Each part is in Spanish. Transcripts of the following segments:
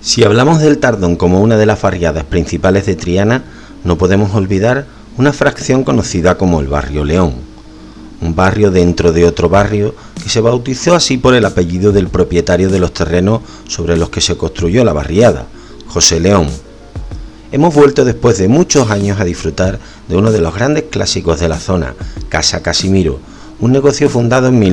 Si hablamos del Tardón como una de las barriadas principales de Triana, no podemos olvidar una fracción conocida como el Barrio León, un barrio dentro de otro barrio que se bautizó así por el apellido del propietario de los terrenos sobre los que se construyó la barriada, José León. Hemos vuelto después de muchos años a disfrutar de uno de los grandes clásicos de la zona, Casa Casimiro, un negocio fundado en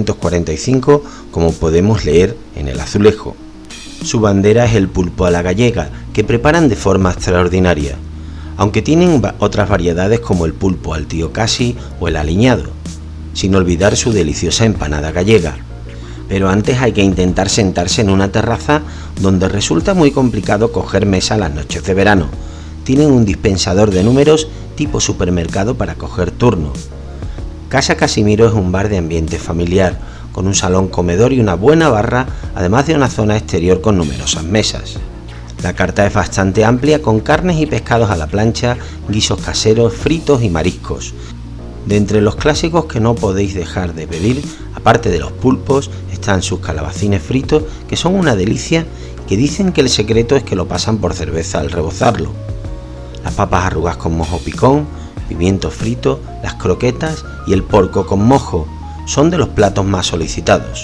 1945, como podemos leer en el azulejo. Su bandera es el pulpo a la gallega, que preparan de forma extraordinaria, aunque tienen otras variedades como el pulpo al tío Casi o el aliñado, sin olvidar su deliciosa empanada gallega. Pero antes hay que intentar sentarse en una terraza donde resulta muy complicado coger mesa las noches de verano. Tienen un dispensador de números tipo supermercado para coger turno. Casa Casimiro es un bar de ambiente familiar, con un salón comedor y una buena barra, además de una zona exterior con numerosas mesas. La carta es bastante amplia, con carnes y pescados a la plancha, guisos caseros, fritos y mariscos. De entre los clásicos que no podéis dejar de pedir, aparte de los pulpos, están sus calabacines fritos, que son una delicia, que dicen que el secreto es que lo pasan por cerveza al rebozarlo. Las papas arrugadas con mojo picón, pimiento frito, las croquetas y el porco con mojo son de los platos más solicitados.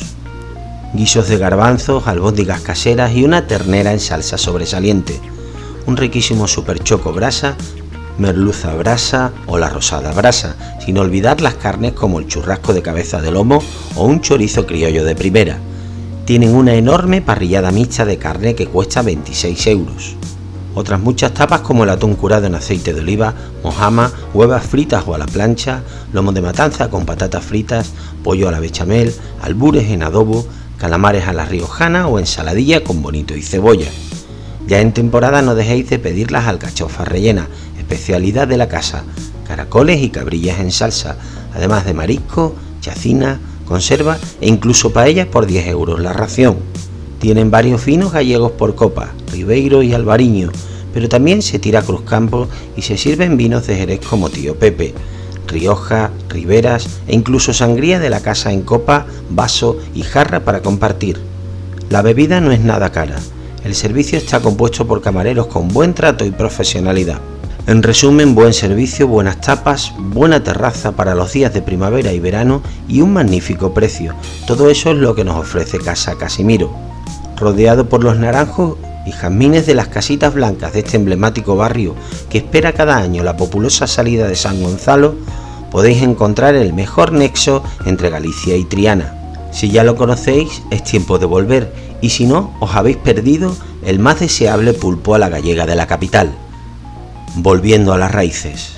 Guisos de garbanzos, albóndigas caseras y una ternera en salsa sobresaliente, un riquísimo superchoco brasa, merluza brasa o la rosada brasa, sin olvidar las carnes como el churrasco de cabeza de lomo o un chorizo criollo de primera. Tienen una enorme parrillada mixta de carne que cuesta 26 euros. Otras muchas tapas como el atún curado en aceite de oliva, mojama, huevas fritas o a la plancha, lomo de matanza con patatas fritas, pollo a la bechamel, albures en adobo, calamares a la riojana o ensaladilla con bonito y cebolla. Ya en temporada no dejéis de pedir las alcachofas rellenas, especialidad de la casa, caracoles y cabrillas en salsa, además de marisco, chacina, conserva e incluso paellas por 10 euros la ración. Tienen varios vinos gallegos por copa, Ribeiro y Albariño, pero también se tira Cruzcampo y se sirven vinos de Jerez como Tío Pepe, Rioja, Riberas e incluso sangría de la casa en copa, vaso y jarra para compartir. La bebida no es nada cara. El servicio está compuesto por camareros con buen trato y profesionalidad. En resumen, buen servicio, buenas tapas, buena terraza para los días de primavera y verano y un magnífico precio. Todo eso es lo que nos ofrece Casa Casimiro. Rodeado por los naranjos y jazmines de las casitas blancas de este emblemático barrio que espera cada año la populosa salida de San Gonzalo, podéis encontrar el mejor nexo entre Galicia y Triana. Si ya lo conocéis, es tiempo de volver, y si no, os habéis perdido el más deseable pulpo a la gallega de la capital. Volviendo a las raíces.